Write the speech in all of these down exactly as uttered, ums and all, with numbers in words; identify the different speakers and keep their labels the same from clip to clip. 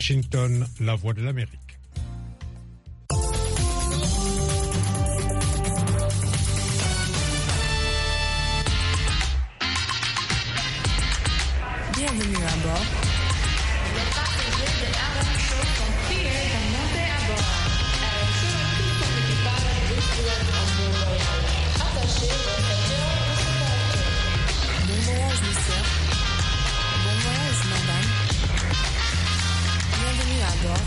Speaker 1: Washington, la voix de l'Amérique.
Speaker 2: Bienvenue à bord.
Speaker 3: Les passagers de R M Show sont priés de monter à bord. R M Show et tout son équipage découlent en vol royal. Attachez vos ceintures de sécurité.
Speaker 2: Bon voyage, monsieur. Bon voyage, madame. Bienvenue à bord.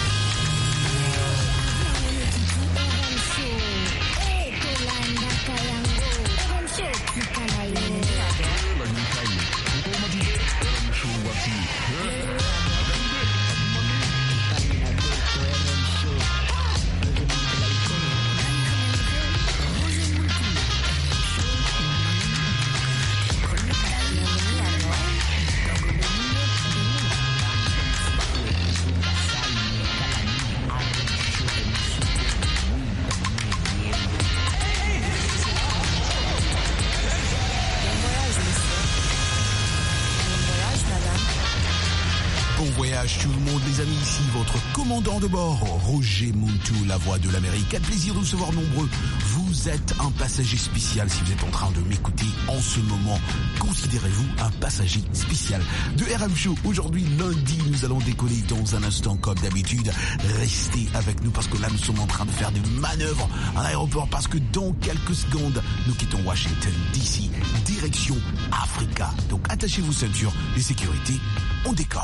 Speaker 4: Tout le monde, les amis, ici votre commandant de bord, Roger Muntu, la voix de l'Amérique. Quel plaisir de vous recevoir nombreux. Vous êtes un passager spécial si vous êtes en train de m'écouter en ce moment. Considérez-vous un passager spécial de R M Show. Aujourd'hui, lundi, nous allons décoller dans un instant comme d'habitude. Restez avec nous parce que là, nous sommes en train de faire des manœuvres à l'aéroport parce que dans quelques secondes, nous quittons Washington D C, direction Africa. Donc, attachez vos ceintures de sécurité. On décolle.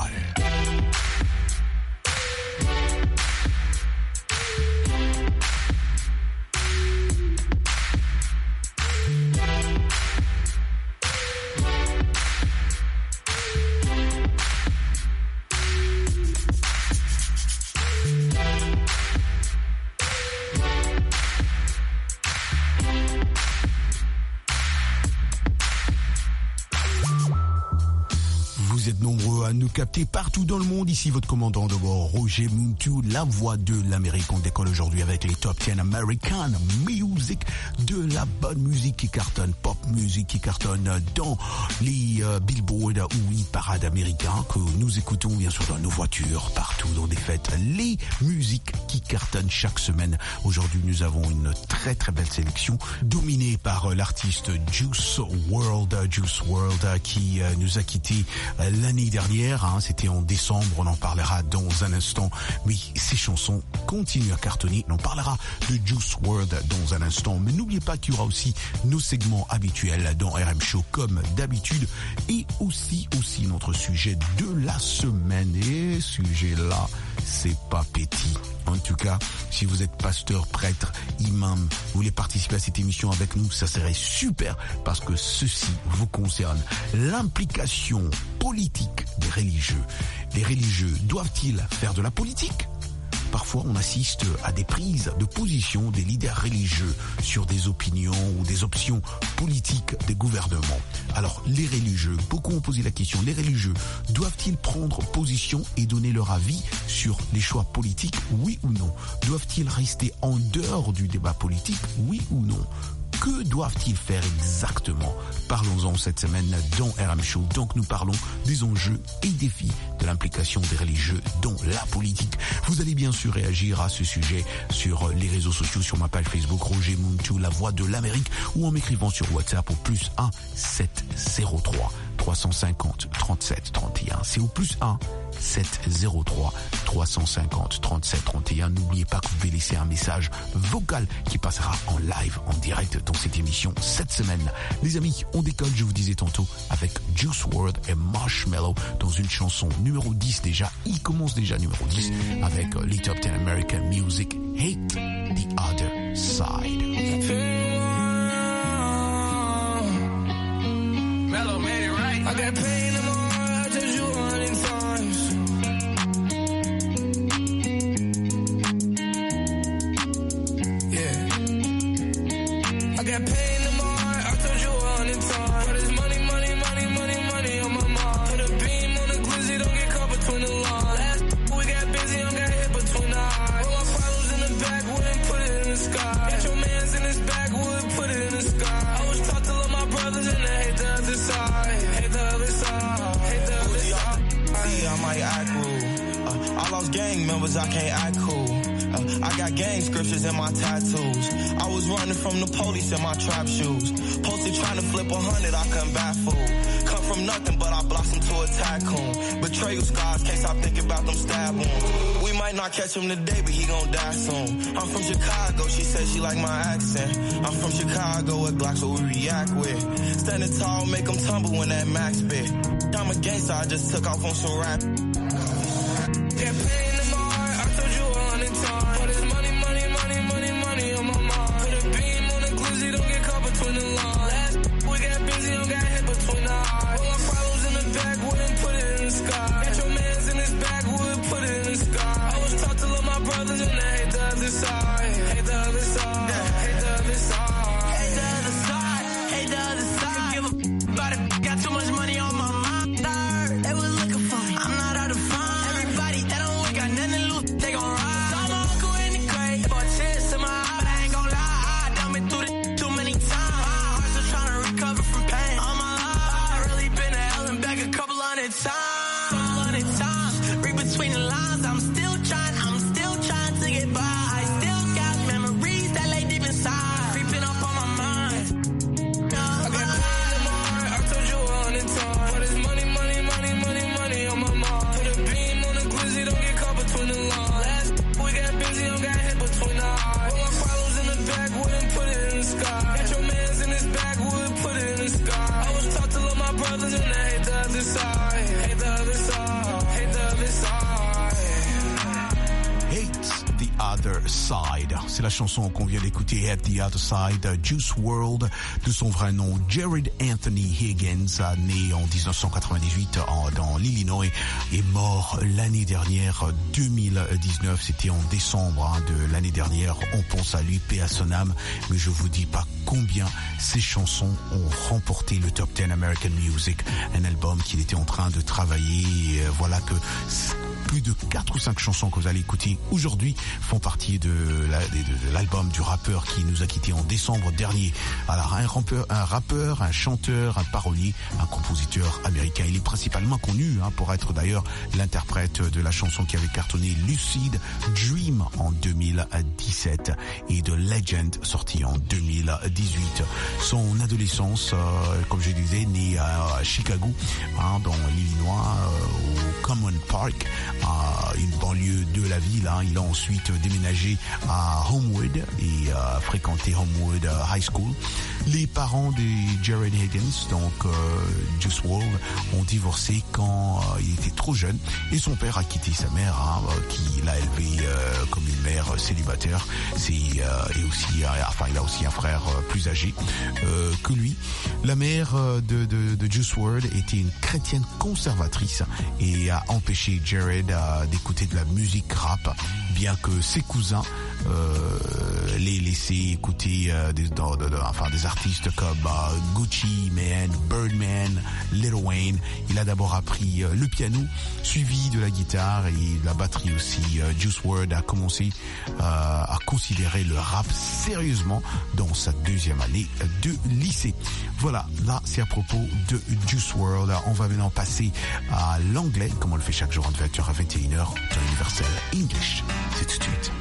Speaker 4: Vous êtes nombreux à nous capter partout dans le monde. Ici votre commandant de bord, Roger Muntu, la voix de l'Amérique. On décolle aujourd'hui avec les Top dix American Music, de la bonne musique qui cartonne, pop music qui cartonne dans les euh, Billboard ou les parades américains que nous écoutons bien sûr dans nos voitures, partout dans des fêtes. Les musiques qui cartonnent chaque semaine. Aujourd'hui, nous avons une très très belle sélection dominée par euh, l'artiste Juice world, uh, Juice world uh, qui euh, nous a quittés euh, l'année dernière, hein, c'était en décembre, on en parlera dans un instant, mais ces chansons continuent à cartonner, on en parlera de Juice world dans un instant, mais n'oubliez pas qu'il y aura aussi nos segments habituels dans R M Show comme d'habitude, et aussi, aussi notre sujet de la semaine, et ce sujet-là, c'est pas petit. En tout cas, si vous êtes pasteur, prêtre, imam, vous voulez participer à cette émission avec nous, ça serait super parce que ceci vous concerne. L'implication politique des religieux. Les religieux doivent-ils faire de la politique ? Parfois, on assiste à des prises de position des leaders religieux sur des opinions ou des options politiques des gouvernements. Alors, les religieux, beaucoup ont posé la question, les religieux doivent-ils prendre position et donner leur avis sur les choix politiques, oui ou non ? Doivent-ils rester en dehors du débat politique, oui ou non ? Que doivent-ils faire exactement ? Parlons-en cette semaine dans R M Show. Donc nous parlons des enjeux et défis de l'implication des religieux dans la politique. Vous allez bien sûr réagir à ce sujet sur les réseaux sociaux, sur ma page Facebook Roger Muntu, la voix de l'Amérique, ou en m'écrivant sur WhatsApp au plus un sept zéro trois trois cent cinquante trente-sept trente et un. C'est au plus un sept zéro trois trois cent cinquante trente-sept trente et un. N'oubliez pas que vous pouvez laisser un message vocal qui passera en live, en direct dans cette émission cette semaine. Les amis, on décolle, je vous disais tantôt, avec Juice world et Marshmello dans une chanson numéro dix déjà. Il commence déjà numéro dix avec les Top dix American Music, Hate the Other Side.
Speaker 5: Mellow made it right. I got pain in my heart, I told you a hundred times. Yeah. I got pain in my heart, I told you a hundred times. But it's money, money, money, money, money on my mind. Put a beam on the glizzy, don't get caught between the lines. Last we got busy, I got hit between the eyes. All my problems in the backwood and put it in the sky. Got your mans in his backwood, put it in the sky. I was taught to love my brothers and I hate the other side, hate the other side.
Speaker 6: lost gang members, I can't act cool. Uh, I got gang scriptures in my tattoos. I was running from the police in my trap shoes. Posted trying to flip a hundred, I couldn't bat fool. Come from nothing, but I blossomed to a tycoon. Betrayal scars, can't stop thinking about them stab wounds. We might not catch him today, but he gon' die soon. I'm from Chicago, she said she like my accent. I'm from Chicago, with Glocks what we react with. Standing tall, make them tumble when that max spit. I'm a gangster, I just took off on some rap. Get paid in my heart, I told you a hundred times. But it's money, money, money, money, money on my mind. Put a beam on the glizzy, don't get caught between the lines. Last we got busy, don't got hit between the eyes. All our problems in the back, wouldn't put it in the sky. Got your mans in his back, would put it in the sky. I was taught to love my brothers and I hate the other side. Hate the other side, hate the other side. Hate the other side, hate the other side. Give a f about it, got too much money on my mind. They was looking for me, I'm not hard to find. Everybody that don't work, got nothing to lose, they gon' ride. Saw my uncle in the grave, bought tears in my eye, but I ain't gon' lie, I done been through this too many times. My heart's still trying to recover from pain. All my life, I really been to hell and back a couple hundred times. Couple hundred times, read between the lines, I'm still trying, I'm still trying to get by. I still got memories that lay deep inside, creeping up on my mind. No, I got pain in my heart, I told you a hundred times. But it's money, money, money, money, money on my mind. Put a beam on the glizzy, don't get caught between the lines. Last we got busy, don't got hit between the eyes. All our problems in the back, wouldn't put it in the sky. Got your mans in his back, would put it in the sky. I was taught to love my brothers and I hate the other side. Hate the other side, hate the other side.
Speaker 4: Hate the Other Side. C'est la chanson qu'on vient d'écouter, Hate the Other Side, Juice world, de son vrai nom, Jared Anthony Higgins, né en dix-neuf cent quatre-vingt-dix-huit en, dans l'Illinois, est mort l'année dernière, deux mille dix-neuf, c'était en décembre hein, de l'année dernière. On pense à lui, paix à son âme, mais je vous dis pas combien ces chansons ont remporté le Top dix American Music, un album qu'il était en train de travailler. Et voilà que plus de quatre ou cinq chansons que vous allez écouter aujourd'hui font partie de, la, de, de l'album du rappeur qui nous a quittés en décembre dernier. Alors un rappeur, un rappeur, un chanteur, un parolier, un compositeur américain. Il est principalement connu hein, pour être d'ailleurs l'interprète de la chanson qui avait cartonné Lucid Dream en deux mille dix-sept et de Legend sorti en deux mille dix-huit. Son adolescence, euh, comme je disais, né à Chicago, hein, dans l'Illinois, euh, au Common Park, à une banlieue de la ville. Hein. Il a ensuite déménagé à Homewood et euh, fréquenté Homewood High School. Les parents de Jared Higgins, donc euh, Juice world, ont divorcé quand euh, il était trop jeune et son père a quitté sa mère, hein, qui l'a élevé euh, comme une mère célibataire. C'est euh, et aussi, euh, enfin, il a aussi un frère euh, plus âgé euh, que lui. La mère euh, de, de, de Juice world était une chrétienne conservatrice et a empêché Jared euh, d'écouter de la musique rap, bien que ses cousins euh, l'aient laissé écouter euh, des, de, de, de, enfin, des artistes comme euh, Gucci Mane, Birdman, Lil Wayne. Il a d'abord appris euh, le piano, suivi de la guitare et de la batterie aussi. Euh, Juice world a commencé euh, à considérer le rap sérieusement dans sa deuxième année de lycée. Voilà, là c'est à propos de Juice world. On va maintenant passer à l'anglais, comme on le fait chaque jour en vingt heures à vingt et une heures dans Universal English. C'est tout de suite.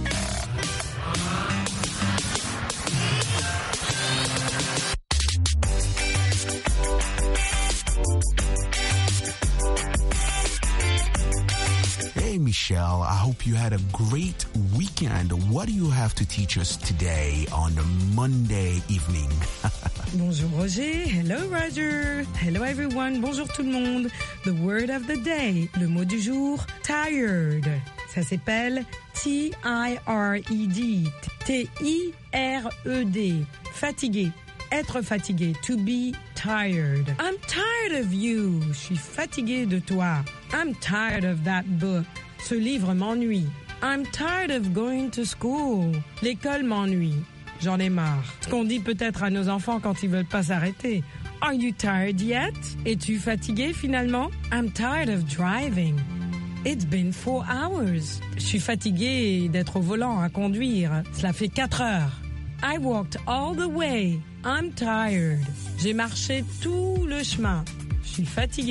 Speaker 4: Hey Michelle, I hope you had a great weekend. What do you have to teach us today on a Monday evening?
Speaker 7: Bonjour Roger, hello Roger, hello everyone, bonjour tout le monde. The word of the day, le mot du jour, tired. Ça s'appelle T I R E D, T I R E D, fatigué, être fatigué, to be tired. I'm tired of you, je suis fatigué de toi. I'm tired of that book, ce livre m'ennuie. I'm tired of going to school, l'école m'ennuie. J'en ai marre. Ce qu'on dit peut-être à nos enfants quand ils veulent pas s'arrêter. Are you tired yet? Es-tu fatigué finalement? I'm tired of driving. It's been four hours. Je suis fatiguée d'être au volant à conduire. Cela fait quatre heures. I walked all the way. I'm tired. J'ai marché tout le chemin. Je suis fatiguée.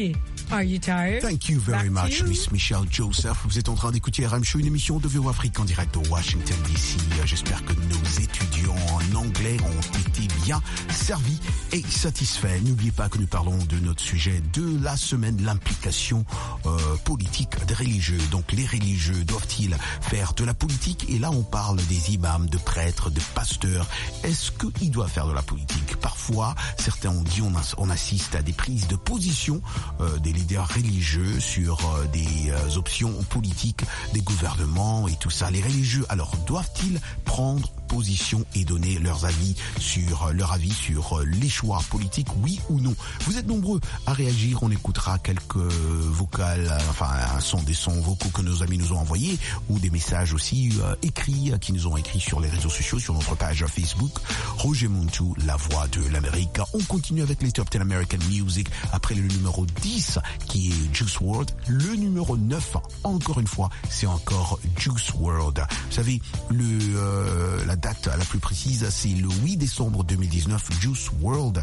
Speaker 7: Are you tired?
Speaker 4: Thank you very
Speaker 7: Back to
Speaker 4: much,
Speaker 7: you.
Speaker 4: Miss Michelle Joseph. Vous êtes en train d'écouter R M Show, une émission de V O Afrique en direct de Washington D C. J'espère que nos étudiants en anglais ont été bien servis et satisfaits. N'oubliez pas que nous parlons de notre sujet de la semaine, l'implication euh, politique des religieux. Donc les religieux doivent-ils faire de la politique? Et là on parle des imams, de prêtres, de pasteurs. Est-ce qu'ils doivent faire de la politique? Parfois, certains ont dit on, on assiste à des prises de position euh, des leaders religieux sur euh, des euh, options politiques des gouvernements et tout ça. Les religieux, alors, doivent-ils prendre position et donner leurs avis sur leur avis sur les choix politiques, oui ou non? Vous êtes nombreux à réagir. On écoutera quelques vocales, enfin un son des sons vocaux que nos amis nous ont envoyés ou des messages aussi euh, écrits qui nous ont écrits sur les réseaux sociaux, sur notre page Facebook. Roger Muntu, la voix de l'Amérique. On continue avec les Top dix American Music après le numéro dix qui est Juice world. Le numéro neuf, encore une fois, c'est encore Juice world. Vous savez, le euh, la date la plus précise, c'est le huit décembre deux mille dix-neuf. Juice world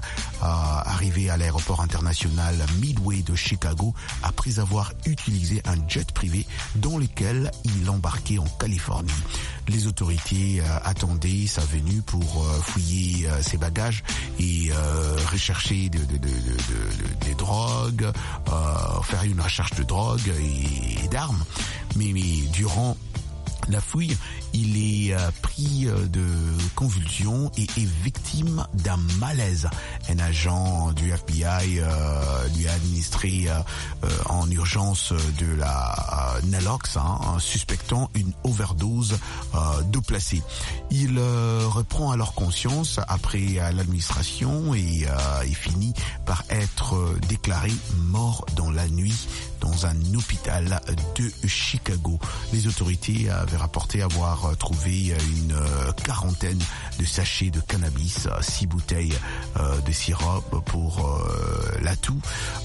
Speaker 4: a arrivé à l'aéroport international Midway de Chicago après avoir utilisé un jet privé dans lequel il embarquait en Californie. Les autorités euh, attendaient sa venue pour euh, fouiller euh, ses bagages et euh, rechercher de, de, de, de, de, des drogues, euh, faire une recherche de drogue et, et d'armes. Mais, mais durant la fouille, il est euh, pris euh, de convulsions et est victime d'un malaise. Un agent du F B I euh, lui a administré euh, euh, en urgence de la euh, Nalox, hein, suspectant une overdose euh, d'eau placée. Il euh, reprend alors conscience après euh, l'administration et euh, il finit par être euh, déclaré mort dans la nuit dans un hôpital de Chicago. Les autorités avaient rapporté avoir trouvé une quarantaine de sachets de cannabis, six bouteilles de sirop pour l'atout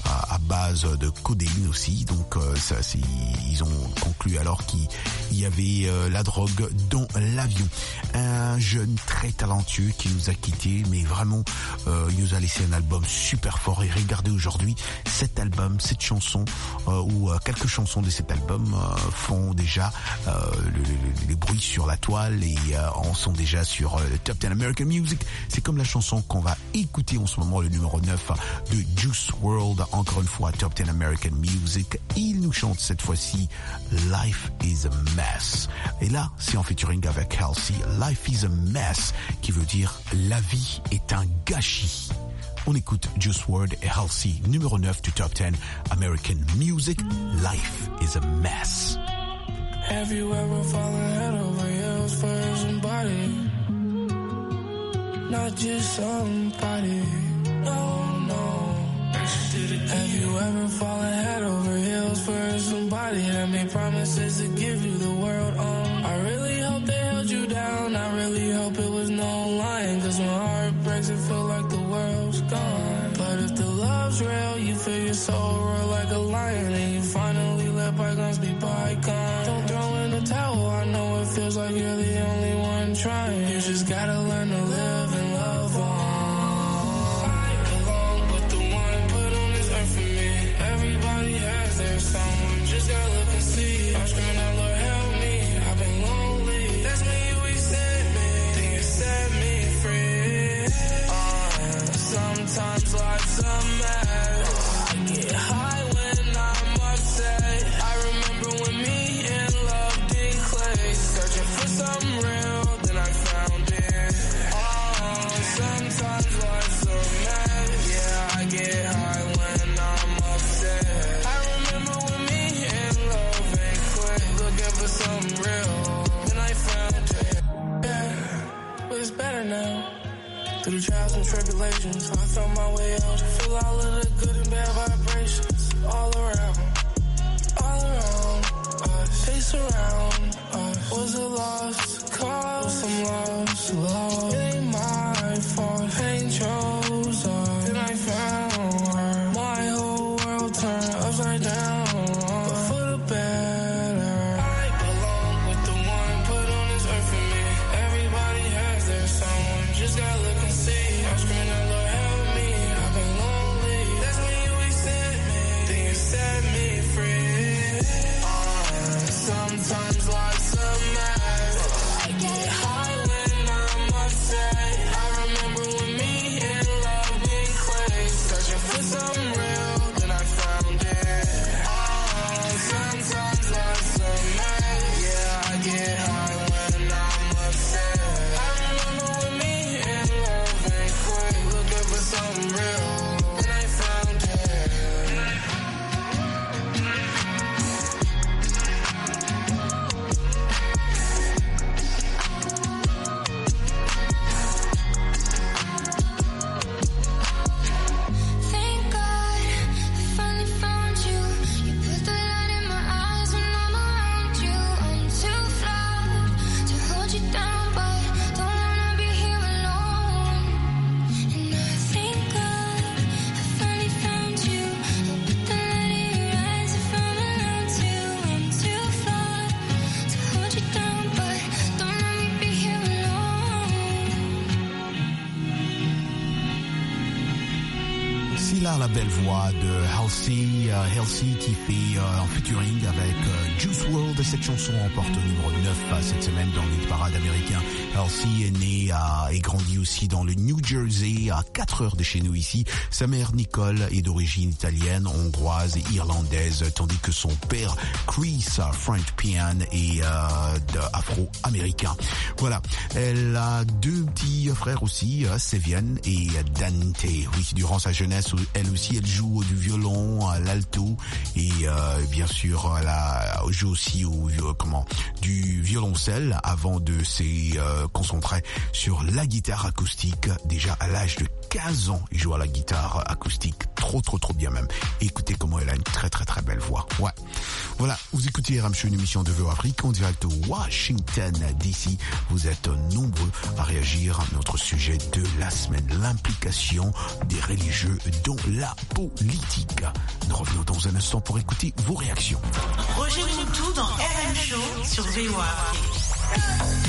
Speaker 4: à base de codéine aussi. Donc ça, c'est, ils ont conclu alors qu'il y avait la drogue dans l'avion. Un jeune très talentueux qui nous a quittés, mais vraiment euh, il nous a laissé un album super fort. Et regardez aujourd'hui cet album, cette chanson euh, ou euh, quelques chansons de cet album euh, font déjà euh, le, le, les bruits sur la toile et euh, en sont déjà sur euh, le Top dix American Music. C'est comme la chanson qu'on va écouter en ce moment, le numéro neuf de Juice world. Encore une fois, Top dix American Music. Il nous chante cette fois-ci Life is a Mess. Et là, c'est en featuring avec Halsey. Life is a Mess, qui veut dire la vie est un gâchis. On écoute Juice world et Halsey, numéro neuf du Top dix American Music. Life is a Mess.
Speaker 5: Have you ever fallen head over heels for somebody? Not just somebody. No, no. Have you ever fallen head over heels for somebody that made promises to give you the world? Um, I really hope they held you down. I really hope it was no lying. Cause when heart breaks, it feel like the world's gone. But if the love's real, you feel your soul roar like a lion. And you finally let bygones be bygones. Don't throw in the towel, I know it feels like you're the only one trying. You just gotta learn to live and love on. Everybody has their someone, just gotta look and see. I'm screaming out, Lord help me, I've been lonely. That's when you accept me, then you set me free. Uh, sometimes life's a mess. I get high when I'm upset. I remember when me and love did click. Searching for something real, then I found it. Uh, sometimes life's a mess. Yeah, I get high when I'm upset. I remember when me and love ain't quit, looking for something real, then I found it. Yeah, but it's better now. Through the trials and tribulations, I found my way out. Feel all of the good and bad vibrations all around, all around us. They surround us. Was a lost cause, some lost love. It ain't my fault, pain chose us. Then I found her. My whole world turned upside down, but for the better. I belong with the one put on this earth for me. Everybody has their someone, just gotta look and see. I'm screaming out, Lord help me, I've been lonely. That's when you accept me, then you
Speaker 4: Voilà la belle voix de Halsey, euh, Halsey qui fait euh, en featuring avec euh, Juice world. Cette chanson emporte au numéro neuf euh, cette semaine dans les parades américains. Halsey est né euh, et grandi aussi dans le New Jersey, à quatre heures de chez nous ici. Sa mère Nicole est d'origine italienne, hongroise et irlandaise, tandis que son père Chris, euh, French Pian, est euh, afro-américain. Voilà, elle a deux petits frères aussi, euh, Sevian et Dante. Oui, durant sa jeunesse, elle aussi, elle joue du violon, l'alto et euh, bien sûr, elle a, joue aussi au comment du violoncelle avant de se euh, concentrer sur la guitare acoustique. Déjà à l'âge de quinze ans, il joue à la guitare acoustique, trop trop trop bien même. Écoutez comment elle a une très très très belle voix. Ouais. Voilà, vous écoutez R M Show, une émission de Veo Afrique en direct de Washington D C. Vous êtes nombreux à réagir à notre sujet de la semaine, l'implication des religieux dans la politique. Nous revenons dans un instant pour écouter vos réactions.
Speaker 8: Roger Moutou dans R M Show sur Veo Afrique.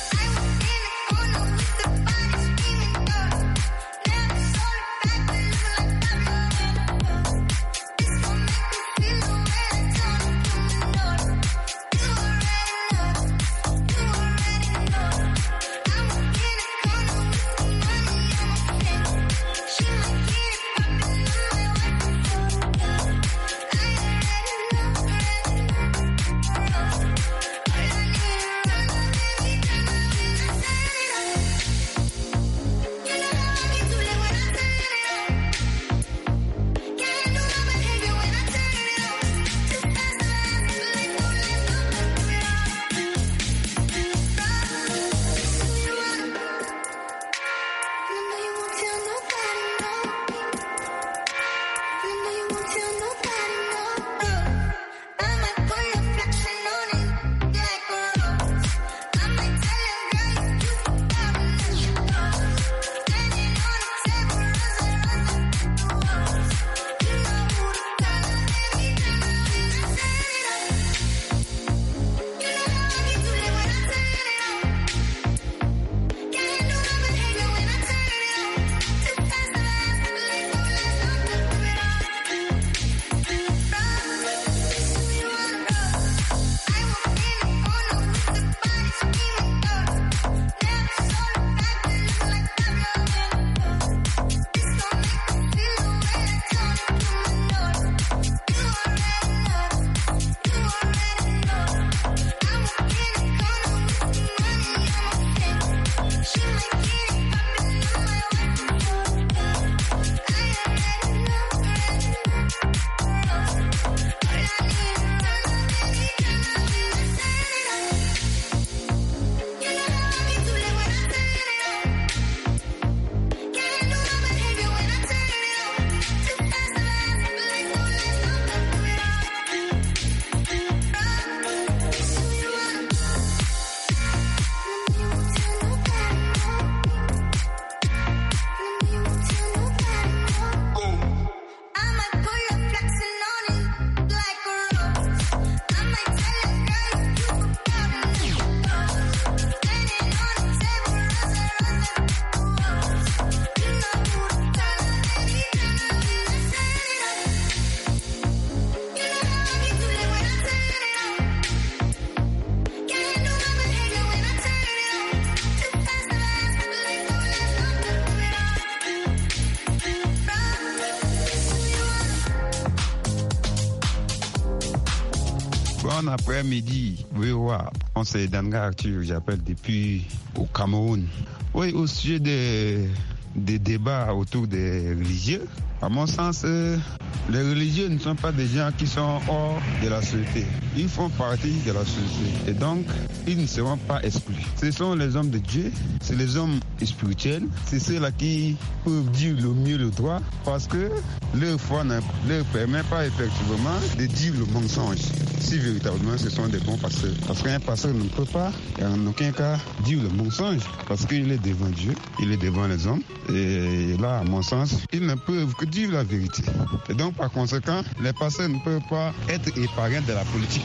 Speaker 9: Bon après-midi, oui, ouais. On c'est Danga Arthur, j'appelle depuis au Cameroun. Oui, au sujet des, des débats autour des religieux, à mon sens, euh, les religieux ne sont pas des gens qui sont hors de la société. Ils font partie de la société. Et donc, ils ne seront pas exclus. Ce sont les hommes de Dieu, c'est les hommes spirituels, c'est ceux-là qui peuvent dire le mieux le droit parce que leur foi ne leur permet pas effectivement de dire le mensonge. Si véritablement ce sont des bons pasteurs. Parce qu'un pasteur ne peut pas, en aucun cas, dire le mensonge parce qu'il est devant Dieu, il est devant les hommes. Et là, à mon sens, ils ne peuvent que dire la vérité. Et donc, par conséquent, les pasteurs ne peuvent pas être épargnés de la politique.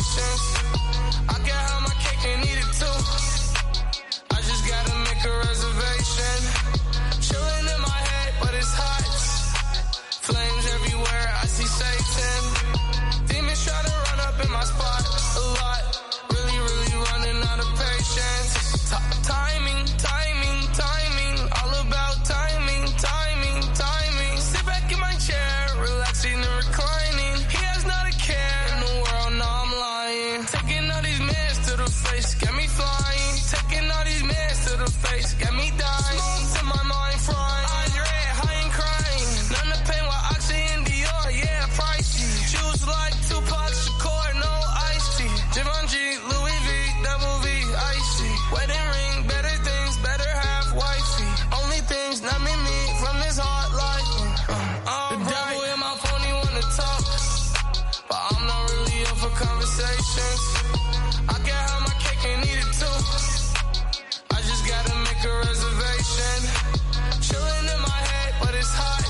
Speaker 5: patience. I can have my cake and eat it too. I just gotta make a reservation. Chilling in my head, but it's hot. Flames everywhere, I see Satan. Demons try to run up in my spot a lot. Really, really running out of patience. T- timing, timing, timing. All about timing, timing, timing. Sit back in my chair, relaxing and reclining. He has not a care in the world, no I'm lying. Taking all these meds to the face, got me flying. Taking all these meds to the face, got me dying. Smoke to my mind frying. Andre, high and crying. None of pain while Oxy and Dior, yeah, pricey. Shoes like Tupac Shakur, no iced tea. Givenchy, Louis V, double V, icy. Wedding ring, better things, better have wifey. Only things not me, me from this hard life. Uh, uh, the devil in my phone, he wanna talk, but I'm not really up for conversations. I can have my cake and eat it too. I just gotta make a reservation. Chilling in my head, but it's hot.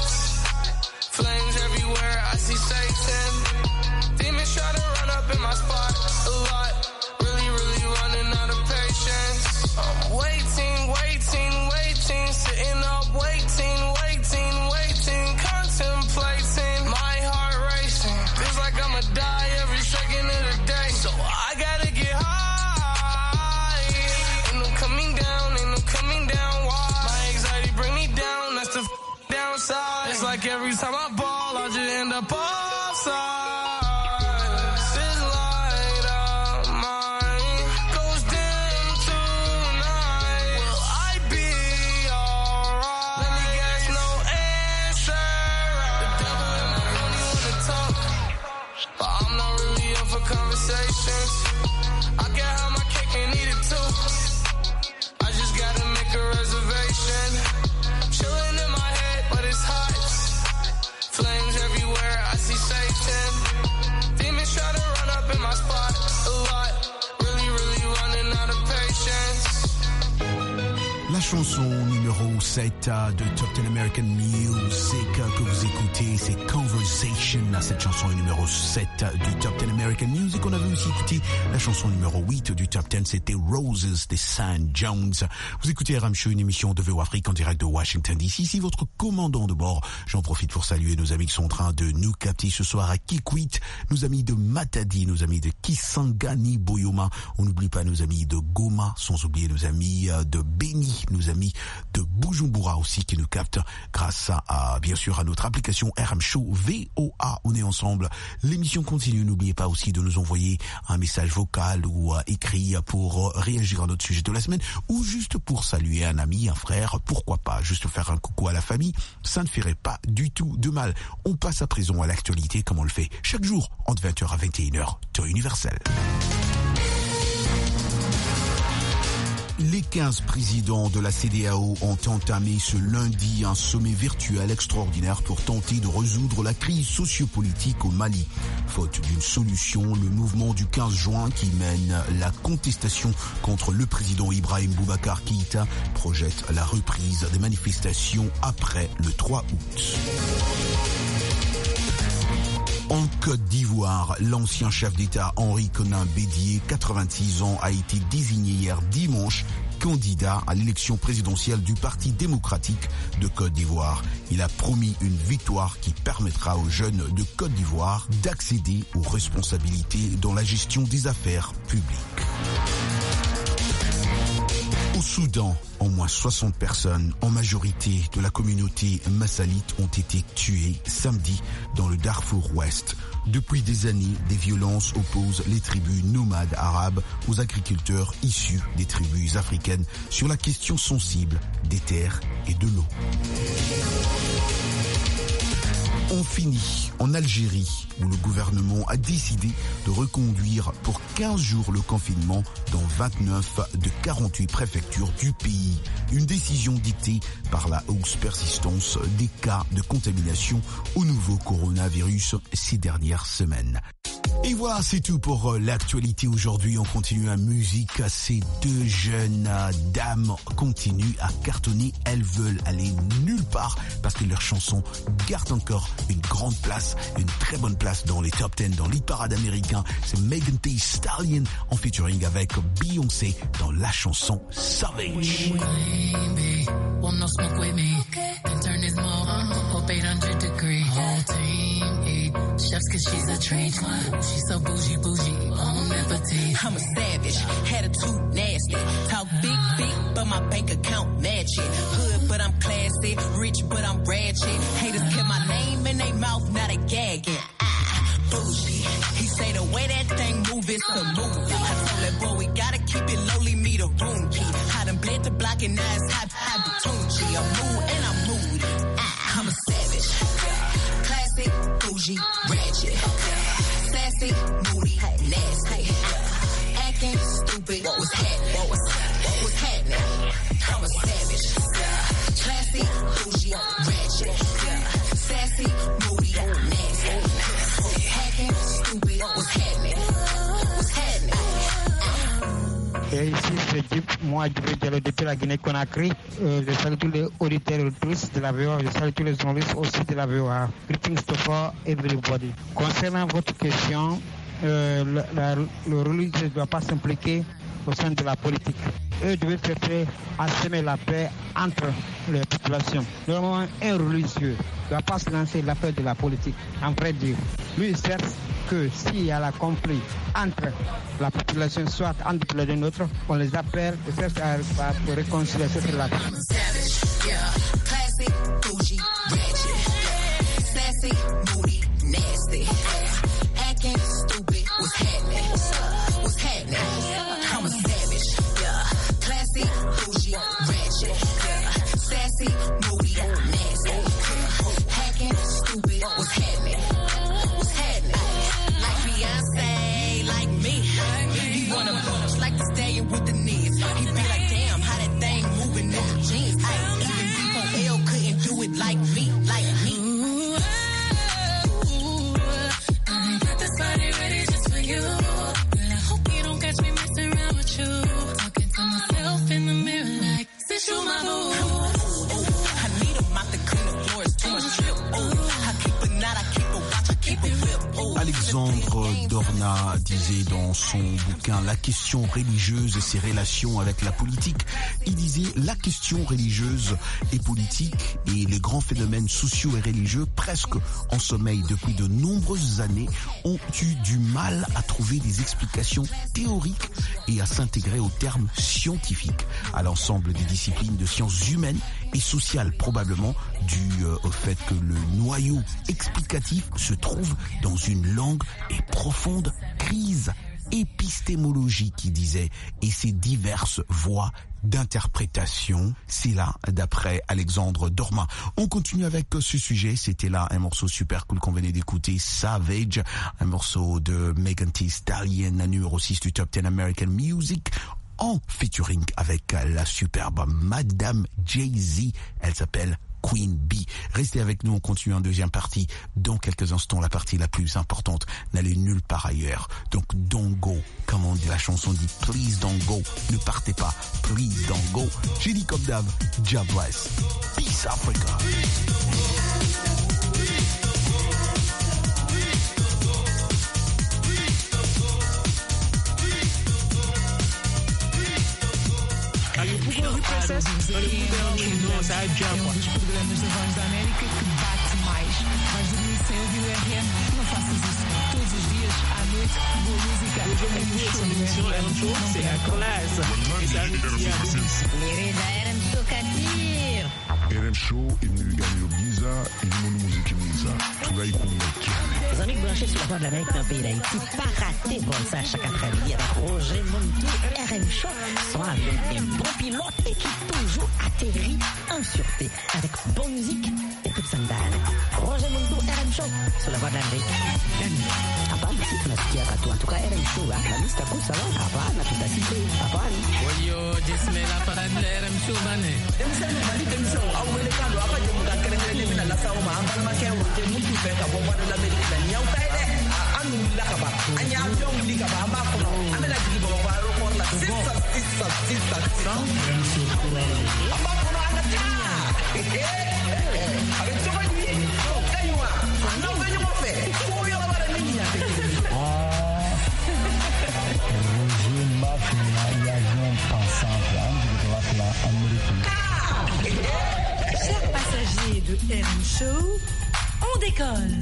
Speaker 5: Flames everywhere, I see Satan. Demons try to run up in my spot a lot. Really, really running out of patience. I'm waiting, waiting, waiting. Sitting up, waiting, waiting, waiting. Contemplating, my heart racing. Feels like I'ma die every second of the day. So I gotta get high. Ain't no coming down, ain't no coming down. Why? My anxiety bring me down, that's the f- downside. It's like every time I ball, I just end up offside. This light of mine goes dim tonight. Will I be alright? Let me guess, no answer. The devil in my phone, he wanna talk, but I'm not really up for conversations. I can have my cake and eat it too. I just gotta make a reservation. Chilling in my head, but it's hot. Flames everywhere, I see Satan. Demons try to run up in my spot a lot. Really, really running out of patience.
Speaker 4: La chanson numéro sept de Top dix American Music que vous écoutez, c'est Conversation. Cette chanson est numéro sept du Top dix American Music. On avait aussi écouté la chanson numéro huit du Top dix, c'était Roses de Sam Jones. Vous écoutez R M Show, une émission de V O Afrique en direct de Washington D C. Ici votre commandant de bord. J'en profite pour saluer nos amis qui sont en train de nous capter ce soir à Kikwit, nos amis de Matadi, nos amis de Kisangani, Boyoma. On n'oublie pas nos amis de Goma, sans oublier nos amis de Beni, nos amis de Bujumbura aussi qui nous captent grâce à, à bien sûr à notre application R M Show V O A. On est ensemble. L'émission continue. N'oubliez pas aussi de nous envoyer un message vocal ou euh, écrit pour euh, réagir à notre sujet de la semaine ou juste pour saluer un ami, un frère. Pourquoi pas juste faire un coucou à la famille. Ça ne ferait pas du tout de mal. On passe à présent à l'actualité comme on le fait chaque jour entre vingt heures à vingt et une heures. Temps universel. Les quinze présidents de la C D A O ont entamé ce lundi un sommet virtuel extraordinaire pour tenter de résoudre la crise sociopolitique au Mali. Faute d'une solution, le mouvement du quinze juin qui mène la contestation contre le président Ibrahim Boubacar Keïta projette la reprise des manifestations après le trois août. En Côte d'Ivoire, l'ancien chef d'État Henri Konan Bédié, quatre-vingt-six ans, a été désigné hier dimanche candidat à l'élection présidentielle du Parti démocratique de Côte d'Ivoire. Il a promis une victoire qui permettra aux jeunes de Côte d'Ivoire d'accéder aux responsabilités dans la gestion des affaires publiques. Au Soudan, au moins soixante personnes, en majorité de la communauté massalite, ont été tuées samedi dans le Darfour Ouest. Depuis des années, des violences opposent les tribus nomades arabes aux agriculteurs issus des tribus africaines sur la question sensible des terres et de l'eau. On finit en Algérie, où le gouvernement a décidé de reconduire pour quinze jours le confinement dans vingt-neuf de quarante-huit préfectures du pays. Une décision dictée par la hausse persistance des cas de contamination au nouveau coronavirus ces dernières semaines. Et voilà, c'est tout pour l'actualité aujourd'hui. On continue à musique. Ces deux jeunes dames continuent à cartonner. Elles veulent aller nulle part parce que leurs chansons gardent encore une grande place, une très bonne place dans les top dix, dans l'hit parade américain. C'est Megan Thee Stallion en featuring avec Beyoncé dans la chanson Savage.
Speaker 10: Want no smoke with me? Then turn this mode up eight hundred degree. Whole team eat chefs 'cause she's a treat. She's so bougie, bougie, on empathy.
Speaker 11: I'm a savage, attitude nasty. Talk big, big, but my bank account match it. Hood, but I'm classy. Rich, but I'm ratchet. Haters kept my name in their mouth, now they gagging. Ah, bougie. He say the way that thing move, it's a movie. I told that boy we gotta keep it lowly, me the room key. I done bled the block and now it's hot, hot Tunchi. I'm mood and I'm moody. Ah, I'm a savage. Classy, bougie, ratchet. Sassy, moody, nasty. Acting stupid, what was happening? What was, what was happening? I'm a savage. Classy, bougie, ratchet. Sassy, moody, nasty. Acting stupid, what was happening? What's happening?
Speaker 12: Et ici, c'est Dip, moi, Djibril Diallo depuis la Guinée-Conakry. Euh, je salue tous les auditeurs et auditrices de la V O A. Je salue tous les journalistes aussi de la V O A. Greetings to for everybody. Concernant votre question, euh, la, la, le religieux ne doit pas s'impliquer au sein de la politique. Eux doivent chercher à semer la paix entre les populations. Normalement, un religieux ne doit pas se lancer l'affaire de la politique, en vrai dire. Lui, il cherche que s'il y a la conflit entre la population, soit entre les deux nôtres, on les appelle et cherche à, à réconcilier cette la paix.
Speaker 4: Alexandre Dorna disait dans son bouquin La question religieuse et ses relations avec la politique, il disait la question religieuse et politique et les grands phénomènes sociaux et religieux presque en sommeil depuis de nombreuses années ont eu du mal à trouver des explications théoriques et à s'intégrer aux termes scientifiques, à l'ensemble des disciplines de sciences humaines et sociales, probablement dû euh, au fait que le noyau explicatif se trouve dans une longue et profonde crise épistémologique, qui disait, et ses diverses voies d'interprétation. C'est là, d'après Alexandre Dorma. On continue avec ce sujet. C'était là un morceau super cool qu'on venait d'écouter, Savage, un morceau de Megan Thee Stallion, numéro six du Top dix American Music, en featuring avec la superbe Madame Jay-Z. Elle s'appelle Queen Bee. Restez avec nous, on continue en deuxième partie. Dans quelques instants, la partie la plus importante. N'allez nulle part ailleurs. Donc, don't go. Comme on dit, la chanson dit, please don't go. Ne partez pas. Please don't go. J'ai dit comme d'hab, God bless. Peace Africa.
Speaker 13: Princess, olha o programa que nós, a Java. É um dos programas da Voz da América que bate mais. Vais dormir sem ouvir o R M? Não faças isso. Todos os dias, à noite, boa música. Hoje é uma émission, é um show, c'est la classe.
Speaker 14: Querida, R M Show Katir.
Speaker 15: R M Show, il nous gagne au Giza, il nous musique Giza. Tout là, il connaît.
Speaker 14: Les amis branchés sur la Voix de l'Amérique dans le pays d'Haïti, pas rater bon ça chaque après-midi avec Roger Montou, R M Show, sont avec un bon pilote et qui toujours atterrit en sûreté avec bonne musique et toute sandale. Roger Montou, R M Show, sur la Voix de l'Amérique. Hapana, si tunasikia watu, en tout cas R M Show, la lista kuu sawa, hapana, tutasikia, hapana.
Speaker 13: Oyo, disme la parade de R M Show, bane.
Speaker 16: Demsema bali demso, au welekano, apa je muka kerengere mina la sawa, ambal makewa, je mutu feka, bomba de l'Amérique, ni au taide. anu lakaba anya avion likaba amba kono amena jigi baba ba aéroport la sisa sisa sisa amba kono anga ta avec ce qu'on dit kaywa non que nous fait pour y avoir une ligne
Speaker 17: Roger Mafia l'avion pensant
Speaker 7: Chers passagers de R M Show, on décolle.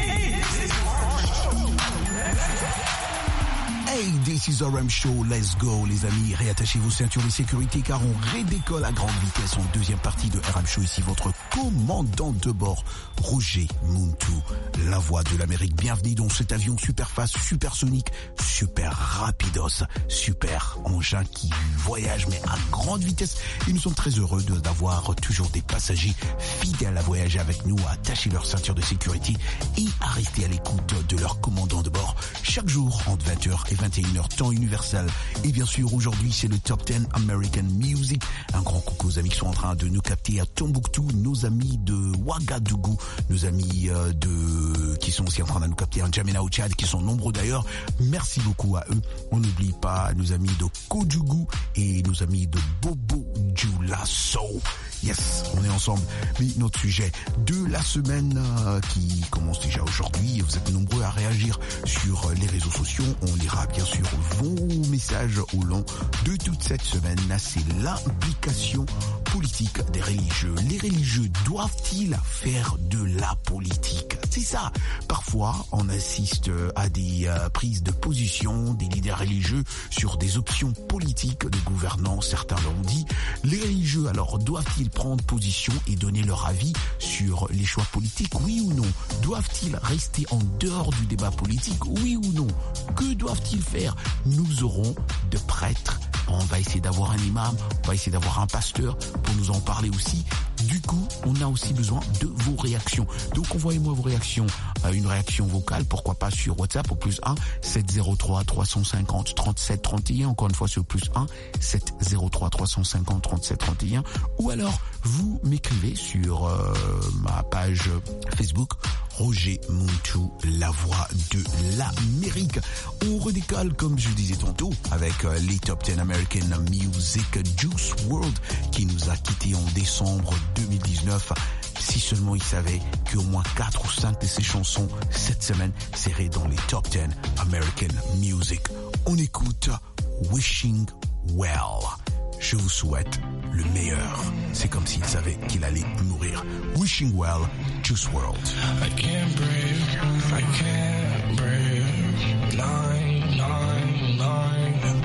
Speaker 4: Hey, this is R M Show, let's go les amis, réattachez vos ceintures de sécurité car on redécolle à grande vitesse en deuxième partie de R M Show. Ici votre commandant de bord, Roger Muntu, la voix de l'Amérique. Bienvenue dans cet avion super fast, supersonique, super rapidos, super engin qui voyage mais à grande vitesse. Et nous sommes très heureux de, d'avoir toujours des passagers fidèles à voyager avec nous, à attacher leur ceinture de sécurité et à rester à l'écoute de leur commandant de bord chaque jour entre vingt heures et vingt et une heures temps universel. Et bien sûr aujourd'hui c'est le Top dix American Music. Un grand coucou aux amis qui sont en train de nous capter à Tombouctou, nos amis de Ouagadougou, nos amis euh, de qui sont aussi en train de nous capter en N'Djamena au Tchad, qui sont nombreux d'ailleurs. Merci beaucoup à eux. On n'oublie pas nos amis de Kodjougou et nos amis de Bobo Dioulasso. Yes, on est ensemble. Mais notre sujet de la semaine euh, qui commence déjà aujourd'hui, vous êtes nombreux à réagir sur les réseaux sociaux. On lira bien sûr vos messages au long de toute cette semaine. C'est l'implication politique des religieux. Les religieux doivent-ils faire de la politique? C'est ça. Parfois, on assiste à des euh, prises de position des leaders religieux sur des options politiques de gouvernance. Certains l'ont dit. Les religieux, alors, doivent-ils prendre position et donner leur avis sur les choix politiques? Oui ou non? Doivent-ils rester en dehors du débat politique? Oui ou non? Que doivent-ils faire? Nous aurons de prêtres. On va essayer d'avoir un imam, on va essayer d'avoir un pasteur pour nous en parler aussi. Du coup, on a aussi besoin de vos réactions. Donc, envoyez-moi vos réactions, euh, une réaction vocale, pourquoi pas sur WhatsApp au plus un sept zéro trois trois cent cinquante trente-sept trente et un. Encore une fois, sur plus un sept zéro trois trois cent cinquante trente-sept trente et un. Ou alors, vous m'écrivez sur euh, ma page Facebook, Roger Muntu, la voix de l'Amérique. On redécolle, comme je disais tantôt, avec euh, les Top dix American Music. Juice world qui nous a quittés en décembre deux mille dix-neuf. Si seulement il savait qu'au moins quatre ou cinq de ses chansons cette semaine seraient dans les Top dix American Music. On écoute Wishing Well. Je vous souhaite le meilleur. C'est comme s'il savait qu'il allait mourir. Wishing Well, Juice world.
Speaker 5: I can't breathe, I can't breathe. Nine, nine, nine.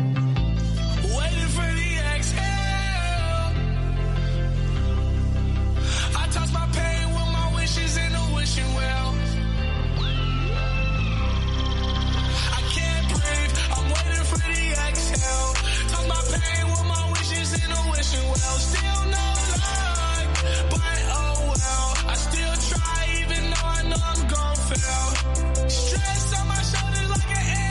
Speaker 5: Waiting for the exhale. I toss my pain with my wishes in a wishing well. I can't breathe, I'm waiting for the exhale. Toss my pain with my wishes in a wishing well. Still no luck, but oh well. I still try even though I know I'm gon' fail. Stress on my shoulders like an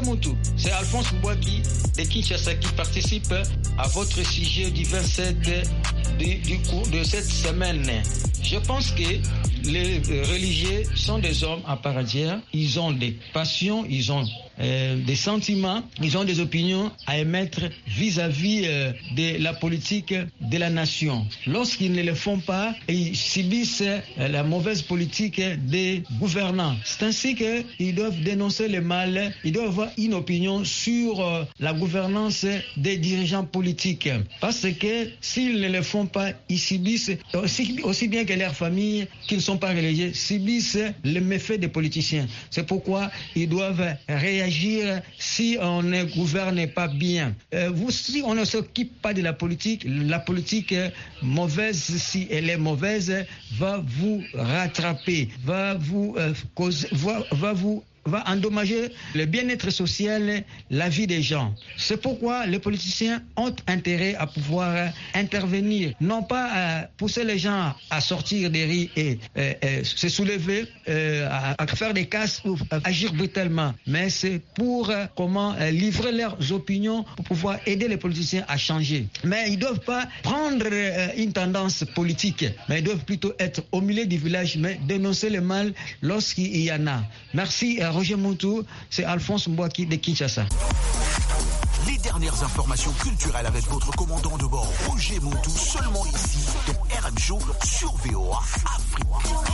Speaker 18: Moutou, c'est Alphonse Mbouaki de Kinshasa qui participe à votre sujet du vingt-sept du, du cours de cette semaine. Je pense que les religieux sont des hommes à part entière. Ils ont des passions, ils ont euh, des sentiments, ils ont des opinions à émettre vis-à-vis euh, de la politique de la nation. Lorsqu'ils ne le font pas, ils subissent euh, la mauvaise politique des gouvernants. C'est ainsi qu'ils doivent dénoncer le mal, ils doivent avoir une opinion sur euh, la gouvernance des dirigeants politiques. Parce que s'ils ne le font pas, ils subissent aussi, aussi bien que leurs familles, qu'ils ne sont pas religieux, subissent les méfaits des politiciens. C'est pourquoi ils doivent réagir si on ne gouverne pas bien. Euh, vous, si on ne s'occupe pas de la politique, la politique mauvaise, si elle est mauvaise, va vous rattraper, va vous euh, cause, va, va vous va endommager le bien-être social, la vie des gens. C'est pourquoi les politiciens ont intérêt à pouvoir intervenir, non pas à pousser les gens à sortir des rues et euh, euh, se soulever, euh, à, à faire des casses ou à agir brutalement, mais c'est pour euh, comment euh, livrer leurs opinions pour pouvoir aider les politiciens à changer. Mais ils ne doivent pas prendre euh, une tendance politique, mais ils doivent plutôt être au milieu du village, mais dénoncer le mal lorsqu'il y en a. Merci. Euh, Roger Moutou, c'est Alphonse Mbouaki de Kinshasa.
Speaker 4: Les dernières informations culturelles avec votre commandant de bord, Roger Moutou, seulement ici, dans R M Show, sur V O A Afrique.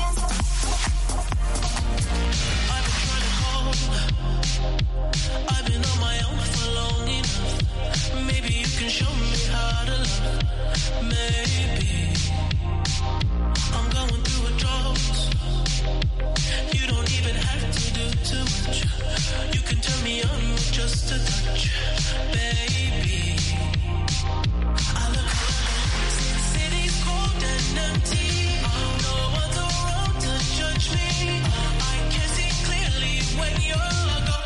Speaker 5: I've been on my own for long enough. Maybe you can show me how to love. Maybe I'm going through a drought. You don't even have to do too much. You can turn me on with just a touch, baby. I look around, the city's cold and empty. No one's around to judge me. I can see clearly when you're gone.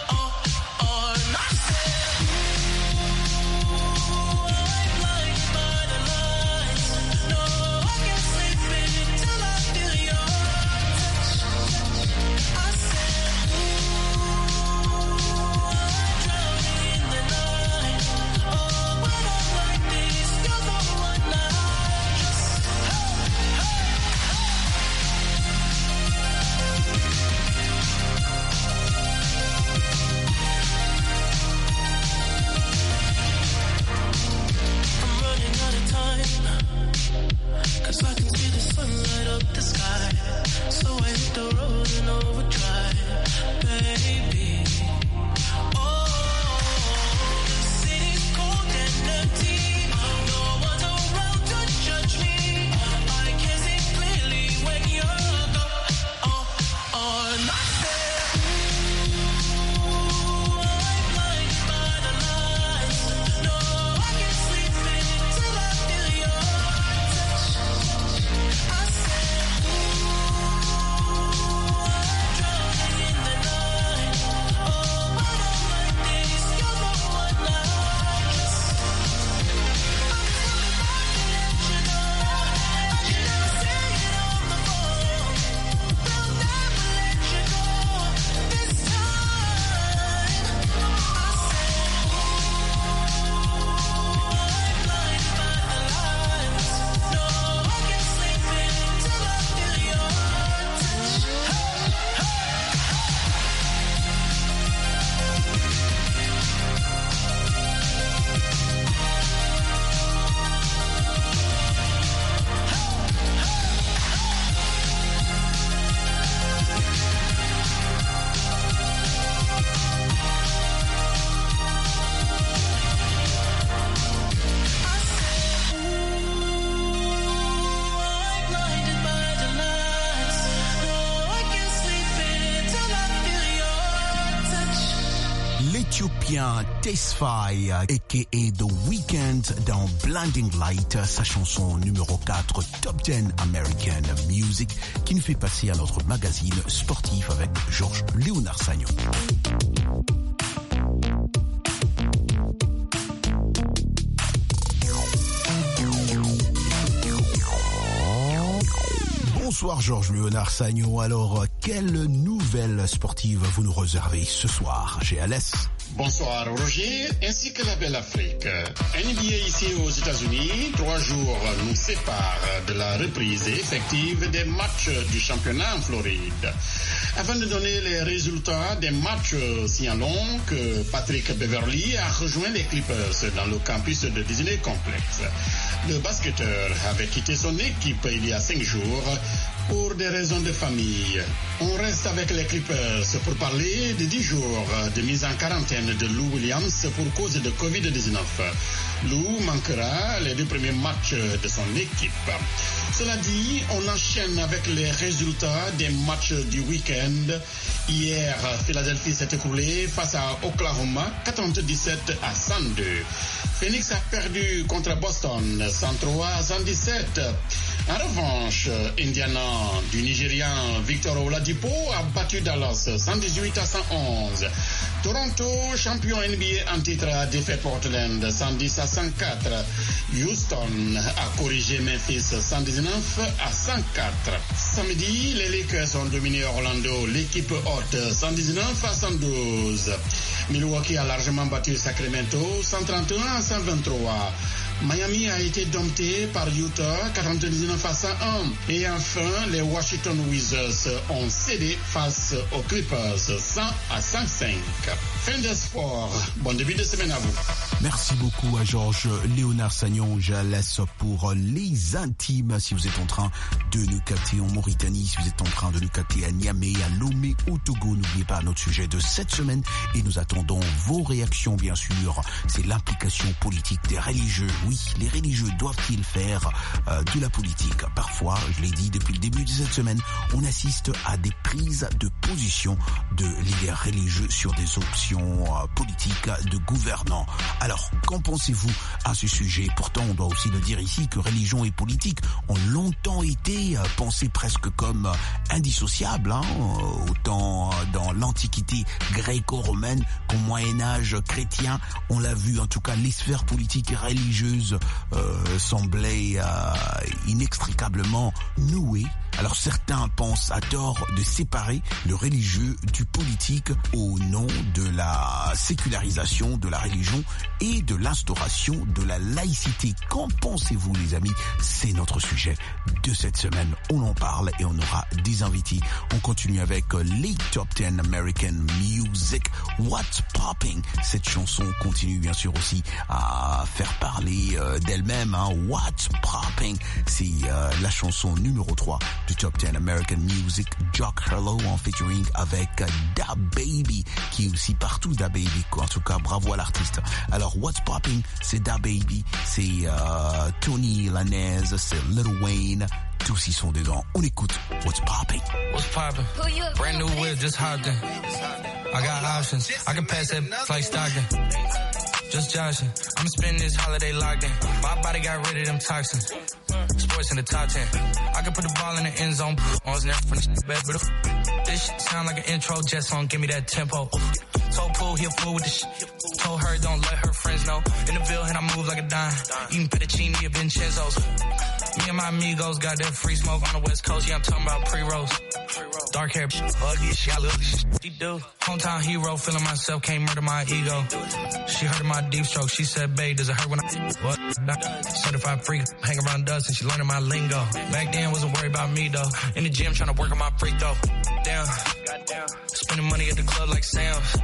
Speaker 4: L'Éthiopien Tesfaye, aka The Weeknd, dans Blinding Light, sa chanson numéro quatre, Top dix American Music, qui nous fait passer à notre magazine sportif avec Georges Léonard Sagnon. Bonsoir Georges Léonard Sagnon. Alors, quelle nouvelle sportive vous nous réservez ce soir, G L S?
Speaker 19: Bonsoir Roger, ainsi que la belle Afrique. N B A ici aux États-Unis, trois jours nous séparent de la reprise effective des matchs du championnat en Floride. Afin de donner les résultats des matchs si en long que Patrick Beverley a rejoint les Clippers dans le campus de Disney Complex. Le basketteur avait quitté son équipe il y a cinq jours pour des raisons de famille. On reste avec les Clippers pour parler de dix jours de mise en quarantaine de Lou Williams pour cause de covid dix-neuf. Lou manquera les deux premiers matchs de son équipe. Cela dit, on enchaîne avec les résultats des matchs du week-end. Hier, Philadelphie s'est écroulée face à Oklahoma, quatre-vingt-dix-sept à cent deux. Phoenix a perdu contre Boston, cent trois à cent dix-sept. En revanche, Indiana du Nigérian Victor Oladipo a battu Dallas cent dix-huit à cent onze. Toronto, champion N B A en titre, a défait Portland cent dix à cent quatre. Houston a corrigé Memphis cent dix-neuf à cent quatre. Samedi, les Lakers ont dominé Orlando, l'équipe haute cent dix-neuf à cent douze. Milwaukee a largement battu Sacramento cent trente et un à cent vingt-trois. Miami a été dompté par Utah quatre-vingt-dix-neuf à cent un. Et enfin, les Washington Wizards ont cédé face aux Clippers cent à cent cinq. Fin de sport. Bon début de semaine à vous.
Speaker 4: Merci beaucoup à Georges Léonard Sagnon. Je laisse pour les intimes. Si vous êtes en train de nous capter en Mauritanie, si vous êtes en train de nous capter à Niamey, à Lomé, au Togo, n'oubliez pas notre sujet de cette semaine et nous attendons vos réactions, bien sûr. C'est l'implication politique des religieux. Oui, les religieux doivent-ils faire euh, de la politique? Parfois, je l'ai dit depuis le début de cette semaine, on assiste à des prises de position de leaders religieux sur des options euh, politiques de gouvernants. Alors, qu'en pensez-vous à ce sujet? Pourtant, on doit aussi le dire ici que religion et politique ont longtemps été euh, pensées presque comme euh, indissociables, hein, euh, autant euh, dans l'Antiquité gréco-romaine qu'au Moyen-Âge chrétien. On l'a vu, en tout cas, les sphères politiques et religieuses euh, semblaient euh, inextricablement nouées. Alors certains pensent à tort de séparer le religieux du politique au nom de la sécularisation de la religion et de l'instauration de la laïcité. Qu'en pensez-vous, les amis? C'est notre sujet de cette semaine. On en parle et on aura des invités. On continue avec les Top dix American Music. What's Popping? Cette chanson continue bien sûr aussi à faire parler euh, d'elle-même. Hein. What's Popping? C'est euh, la chanson numéro trois du Top dix American Music. Jock Harlow en featuring avec uh, Da Baby, qui est aussi partout Da Baby. En tout cas, bravo à l'artiste. Alors, What's Popping? C'est Da Baby, c'est uh, Tony Lanez, c'est Lil Wayne. Tous y sont dedans. On écoute What's Popping.
Speaker 20: What's popping? Brand new whip, just hopped in. I got options. I can pass that like Stockton. Just joshing. I'm spending this holiday locked in. My body got rid of them toxins. Sports in the top ten. I can put the ball in the end zone. On his neck from the bed, but this shit sound like an intro jet song. Give me that tempo. Told Pool he a fool with the shit. Told her don't let her friends know. In the Ville and I move like a dime. Eating fettuccine at Vincenzo's. Me and my amigos got that free smoke on the West Coast. Yeah, I'm talking about pre-rolls. Dark hair, ugly shit, I love this shit. She do. Hometown hero, feeling myself, can't murder my ego. She heard of my deep stroke. She said, babe, does it hurt when I... What? Certified freak, hang around dust and she learning my lingo. Back then, wasn't worried about me, though. In the gym, trying to work on my freak, though. Damn. Spending money at the club like Sam's.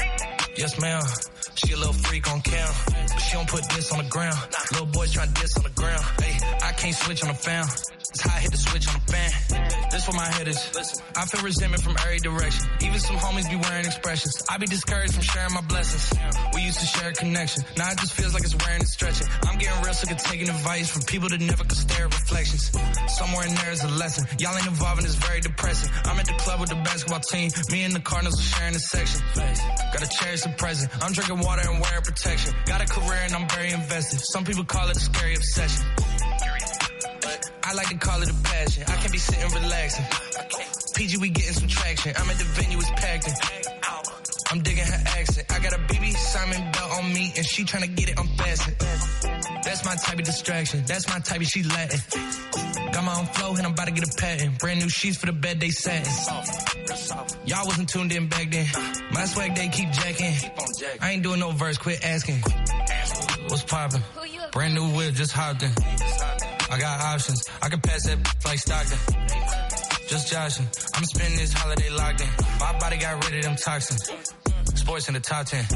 Speaker 20: Yes, ma'am. She a little freak on cam, but she don't put this on the ground. Little boys trying to diss on the ground. Hey, I can't switch on the fan. It's how I hit the switch on the fan. This where my head is. I feel resentment from every direction. Even some homies be wearing expressions. I be discouraged from sharing my blessings. We used to share a connection. Now it just feels like it's wearing and stretching. I'm getting real sick of taking advice from people that never could stare at reflections. Somewhere in there is a lesson. Y'all ain't involved and it's very depressing. I'm at the club with the basketball team. Me and the Cardinals are sharing a section. Gotta cherish the present. I'm drinking water and wearing protection. Got a career and I'm very invested. Some people call it a scary obsession. I like to call it a passion. I can be sitting relaxing. P G, we getting some traction. I'm at the venue, it's packed in. I'm digging her accent. I got a B B Simon belt on me and she tryna get it unfastened. That's my type of distraction. That's my type of she Latin. Got on my own flow and I'm about to get a patent. Brand new sheets for the bed they satin. Y'all wasn't tuned in back then. My swag they keep jacking. I ain't doing no verse, quit asking. What's poppin'? Brand new whip, just hopped in. I got options. I can pass that like Stockton. Just joshing. I'm spending this holiday locked in. My body got rid of them toxins. Sports in the top ten.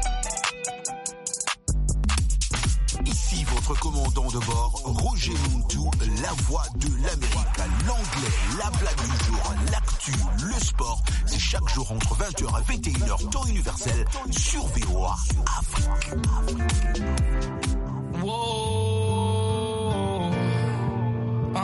Speaker 4: Ici votre commandant de bord, Roger Muntu, la voix de l'Amérique. L'anglais, la blague du jour, l'actu, le sport. C'est chaque jour entre vingt heures et vingt et une heures, temps universel, sur V O A Afrique.
Speaker 20: Whoa. Uh.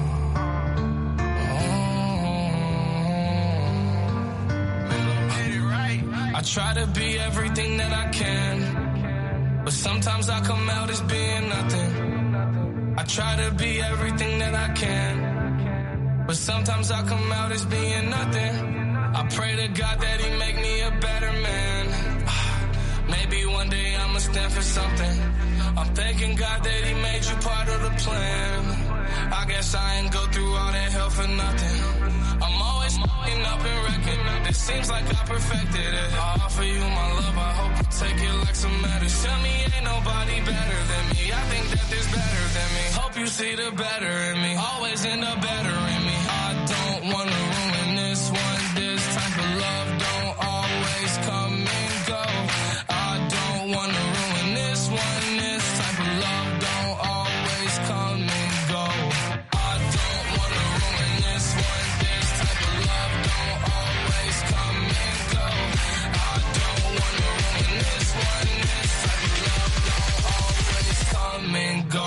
Speaker 20: I try to be everything that I can, but sometimes I come out as being nothing. I try to be everything that I can, but sometimes I come out as being nothing. I pray to God that he make me a better man. Maybe one day I'ma stand for something. I'm thanking God that he made you part of the plan. I guess I ain't go through all that hell for nothing. I'm always f***ing up and wrecking. It seems like I perfected it. I offer you my love, I hope you take it like some medicine. Tell me ain't nobody better than me. I think that there's better than me. Hope you see the better in me. Always end up better in me. I don't wanna ruin this one. This type of love don't always come and go. I don't wanna ruin this one. This type of love don't always come and go. I don't wanna ruin this one. This type of love don't always come and go. I don't wanna ruin this one. This type of love don't always come and go.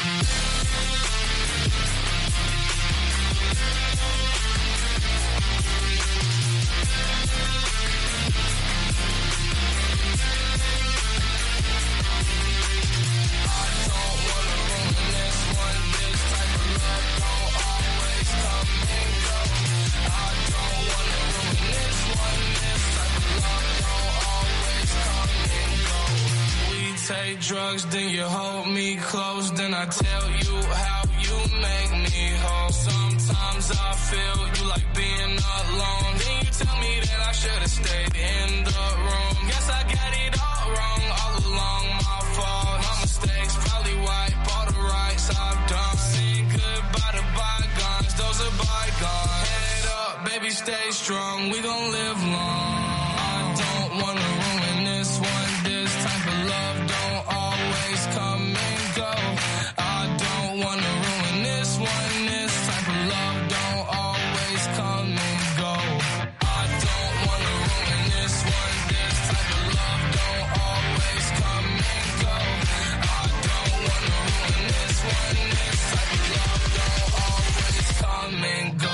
Speaker 20: Take drugs, then you hold me close. Then I tell you how you make me whole. Sometimes I feel you like being alone. Then you tell me that I should've stayed in the room. Guess I got it all wrong all along, my fault. My mistakes probably wipe all the rights I've done. Saying goodbye to bygones, those are bygones. Head up, baby, stay strong, we gon' live long. I don't wanna ruin this one. This type of love don't always come and go. I don't wanna ruin this one. This type of love don't always come and go. I don't wanna ruin this one. This type of love don't always come and go. I don't wanna ruin this one. This type of love don't always come and go.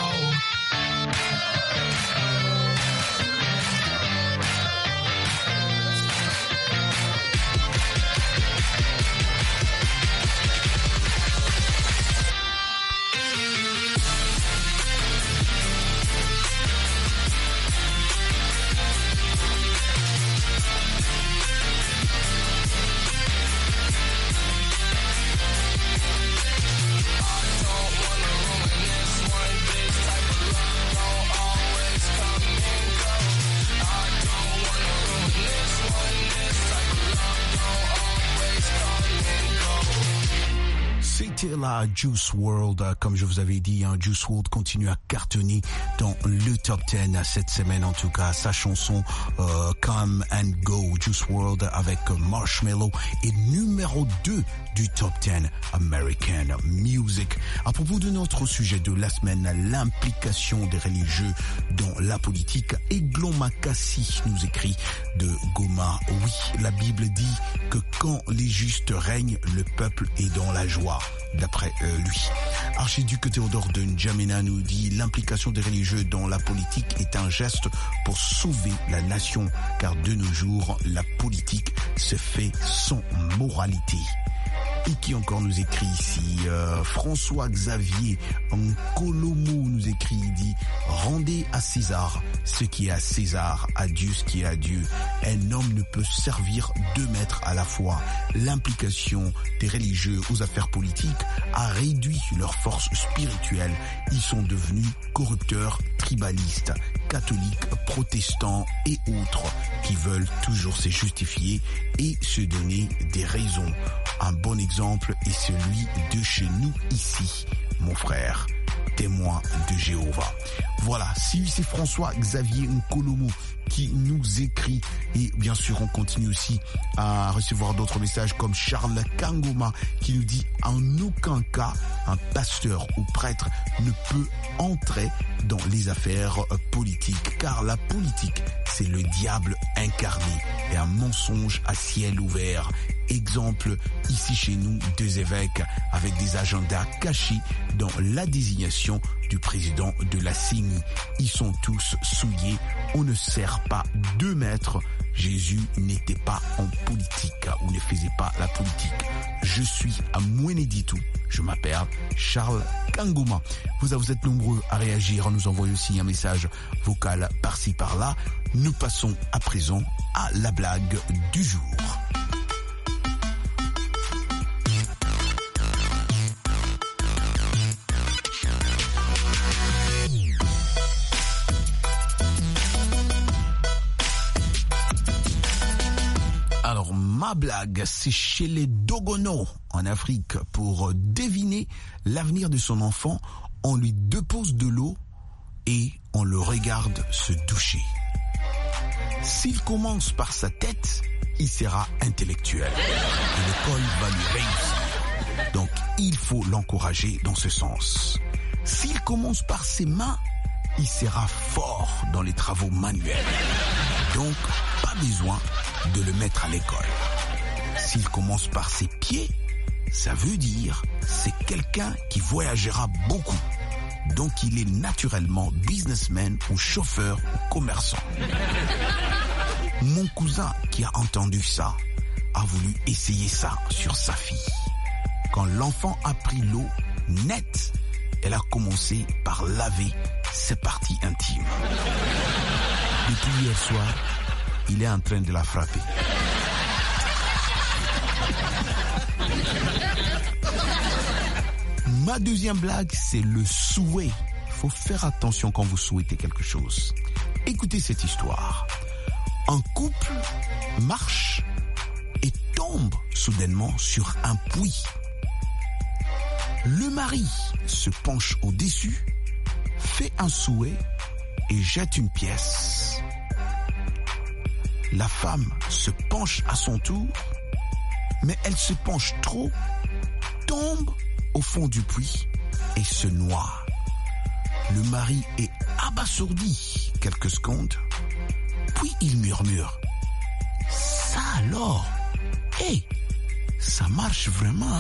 Speaker 4: C'était la Juice world, comme je vous avais dit, hein, Juice world continue à cartonner dans le top dix cette semaine, en tout cas. Sa chanson euh, Come and Go, Juice world avec Marshmello, est numéro deux du top dix American Music. À propos de notre sujet de la semaine, l'implication des religieux dans la politique, Eglon Makassi nous écrit de Goma: oui, la Bible dit que quand les justes règnent, le peuple est dans la joie. D'après euh, lui. Archiduc Théodore de N'Djamena nous dit: l'implication des religieux dans la politique est un geste pour sauver la nation, car de nos jours, la politique se fait sans moralité. Et qui encore nous écrit ici euh, François Xavier Nkolomo nous écrit, il dit « Rendez à César ce qui est à César, à Dieu ce qui est à Dieu. Un homme ne peut servir deux maîtres à la fois. L'implication des religieux aux affaires politiques a réduit leur force spirituelle. Ils sont devenus corrupteurs, tribalistes, catholiques, protestants et autres qui veulent toujours se justifier et se donner des raisons. Un bon exemple est celui de chez nous ici, mon frère, témoin de Jéhovah. » Voilà, si c'est François Xavier Nkolomo qui nous écrit, et bien sûr on continue aussi à recevoir d'autres messages comme Charles Kangoma qui nous dit « En aucun cas, un pasteur ou prêtre ne peut entrer dans les affaires politiques, car la politique, c'est le diable incarné et un mensonge à ciel ouvert. » Exemple, ici chez nous, deux évêques avec des agendas cachés dans la désignation du président de la C E N I. Ils sont tous souillés. On ne sert pas deux maîtres. Jésus n'était pas en politique ou ne faisait pas la politique. Je suis à Mweneditu. Je m'appelle Charles Kangoma. Vous, vous êtes nombreux à réagir, à nous envoyer aussi un message vocal par-ci par-là. Nous passons à présent à la blague du jour. Ma blague, c'est chez les Dogono en Afrique. Pour deviner l'avenir de son enfant, on lui dépose de l'eau et on le regarde se doucher. S'il commence par sa tête, il sera intellectuel et l'école va lui réussir. Donc il faut l'encourager dans ce sens. S'il commence par ses mains, il sera fort dans les travaux manuels. Donc pas besoin de le mettre à l'école. S'il commence par ses pieds, ça veut dire c'est quelqu'un qui voyagera beaucoup. Donc il est naturellement businessman ou chauffeur ou commerçant. Mon cousin qui a entendu ça a voulu essayer ça sur sa fille. Quand l'enfant a pris l'eau nette, elle a commencé par laver ses parties intimes. Depuis hier soir, il est en train de la frapper. Ma deuxième blague, c'est le souhait. Il faut faire attention quand vous souhaitez quelque chose. Écoutez cette histoire. Un couple marche et tombe soudainement sur un puits. Le mari se penche au-dessus, fait un souhait et jette une pièce. La femme se penche à son tour, mais elle se penche trop, tombe au fond du puits et se noie. Le mari est abasourdi quelques secondes, puis il murmure « Ça alors, hé, hey, ça marche vraiment, hein ?»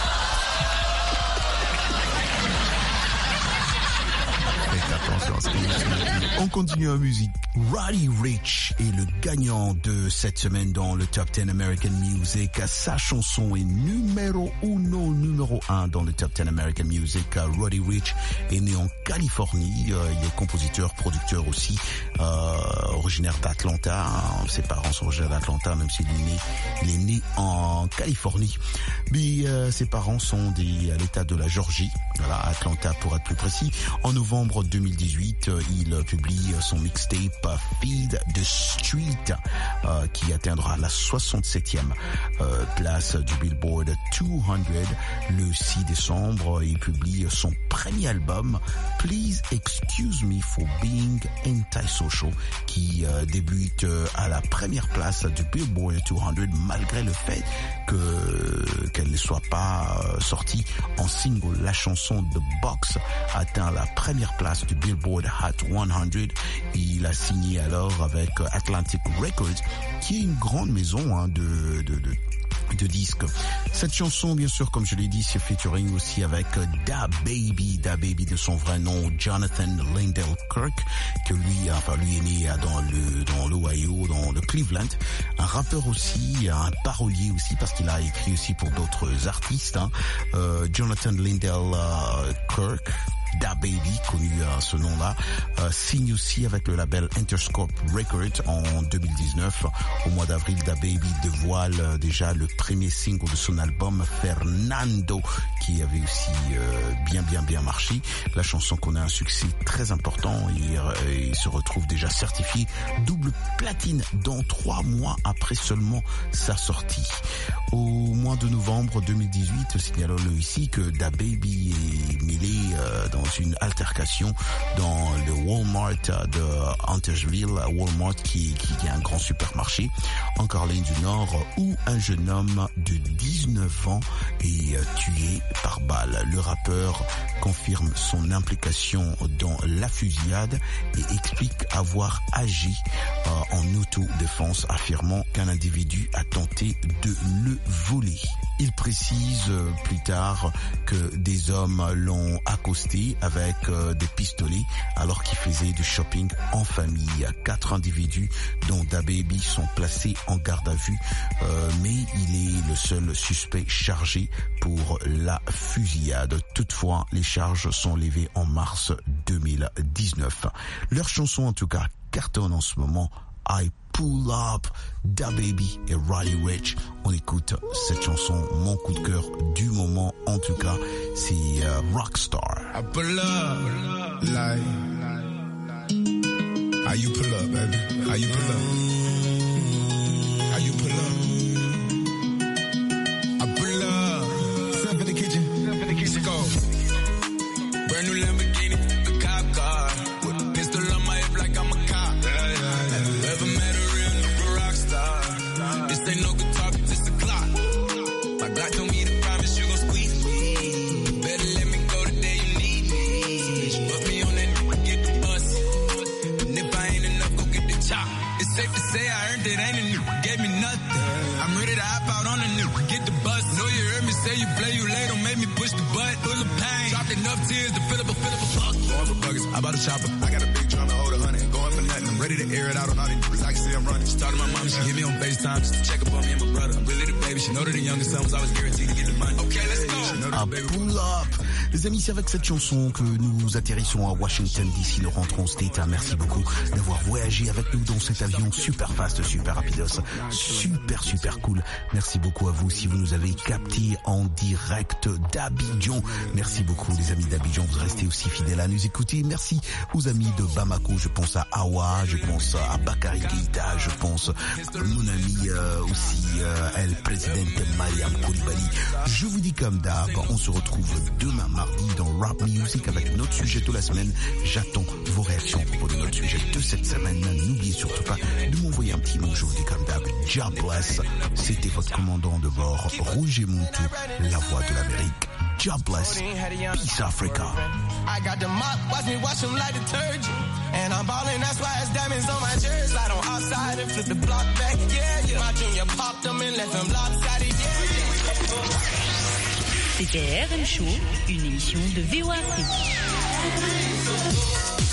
Speaker 4: On continue en musique. Roddy Ricch est le gagnant de cette semaine dans le Top dix American Music. Sa chanson est numéro uno, numéro un dans le Top dix American Music. Roddy Ricch est né en Californie. Il est compositeur, producteur aussi, euh, originaire d'Atlanta. Ses parents sont originaires d'Atlanta, même s'il est né, il est né en Californie. Mais euh, ses parents sont des, à l'état de la Georgie, voilà, Atlanta pour être plus précis. En novembre deux mille dix-huit, il publie son mixtape Feed the Street euh, qui atteindra la soixante-septième euh, place du Billboard deux cents. Le six décembre, il publie son premier album Please Excuse Me for Being Antisocial qui euh, débute euh, à la première place du Billboard deux cents malgré le fait que qu'elle ne soit pas euh, sortie en single. La chanson The Box atteint la première place du Billboard Hot cent. Il a signé alors avec Atlantic Records, qui est une grande maison hein, de, de, de de disques. Cette chanson, bien sûr, comme je l'ai dit, c'est featuring aussi avec Da Baby, Da Baby de son vrai nom, Jonathan Lindell Kirk, que lui, enfin, lui est né dans le, dans l'Ohio, dans le Cleveland. Un rappeur aussi, un parolier aussi, parce qu'il a écrit aussi pour d'autres artistes, hein. Euh, Jonathan Lindell euh, Kirk, Da Baby, connu à ce nom-là, euh, signe aussi avec le label Interscope Records en deux mille dix-neuf. Au mois d'avril, Da Baby dévoile euh, déjà le premier single de son album Fernando, qui avait aussi euh, bien bien bien marché. La chanson connaît un succès très important et, euh, et se retrouve déjà certifié double platine dans trois mois après seulement sa sortie. Au mois de novembre deux mille dix-huit, signalons-le ici que Da Baby est mêlé euh, dans une altercation dans le Walmart de Huntersville, Walmart qui, qui, qui est un grand supermarché en Caroline du Nord, où un jeune homme de dix-neuf ans est tué par balle. Le rappeur confirme son implication dans la fusillade et explique avoir agi euh, en autodéfense, affirmant qu'un individu a tenté de le voler. Il précise euh, plus tard que des hommes l'ont accosté avec euh, des pistolets alors qu'il faisait du shopping en famille. Quatre individus dont Da Baby sont placés en garde à vue, euh, mais il est le seul suspect chargé pour la fusillade. Toutefois, les charges sont levées en mars deux mille dix-neuf. Leur chanson en tout cas cartonne en ce moment. I Pull Up, Da Baby et Roddy Ricch. On écoute cette chanson, mon coup de cœur du moment en tout cas, c'est uh, Rockstar.
Speaker 5: I pull up, like, how you pull up, baby? How you pull up? How you pull up? I pull up, step in the kitchen, step in the kitchen, go. Brand new Lamborghini, a cop car, with a pistol on my hip like I'm a cop. Yeah, yeah, yeah. Ever met a real nigga rock star? This ain't no guitar, this a clock. My God told me to promise you gon' squeeze me. Better let me go the day you need me. So bitch, put me on that nigga, get the bus. And if I ain't enough, go get the chop. It's safe to say I earned it, ain't a nigga gave me nothing. I'm ready to hop out on a nigga, get the bus. Know you heard me say you play, you late, don't make me push the button. Full of pain, dropped enough tears to fill up a fill up a fuck. Going for buggers, I bought a chopper. I got a big drum to hold a hundred. Going for nothing, I'm ready to air it out on all these niggas. I can see I'm running. Started my mom, she hit me on FaceTime just to check up on me and my brother. I'm really the baby, she know that the youngest son was always guaranteed to get the money. Okay, let's go.
Speaker 4: Ah, pull up. Les amis, c'est avec cette chanson que nous atterrissons à Washington D C, le rentrons au State. Merci beaucoup d'avoir voyagé avec nous dans cet avion super fast, super rapidos, super super cool. Merci beaucoup à vous si vous nous avez capté en direct d'Abidjan. Merci beaucoup les amis d'Abidjan, vous restez aussi fidèles à nous écouter. Merci aux amis de Bamako, je pense à Awa, je pense à Bakary Keita, je pense à mon ami euh, aussi euh, El Presidente Mariam Koulibaly. Je vous dis comme d'hab, on se retrouve demain mardi dans Rap Music avec notre sujet de la semaine. J'attends vos réactions pour notre sujet de cette semaine. N'oubliez surtout pas de m'envoyer un petit mot. Je vous dis comme d'hab, God bless. C'était votre commandant de bord, Roger Muntu, la voix de l'Amérique. God bless. Peace Africa.
Speaker 6: I got the mop, watch me wash them like detergent. And I'm ballin', that's why it's diamonds on my jersey. Slide on outside and flip the block back, yeah, yeah. My junior popped them and left them lopsided, yeah, yeah.
Speaker 21: C'était R M Show, une émission de V O A Afrique.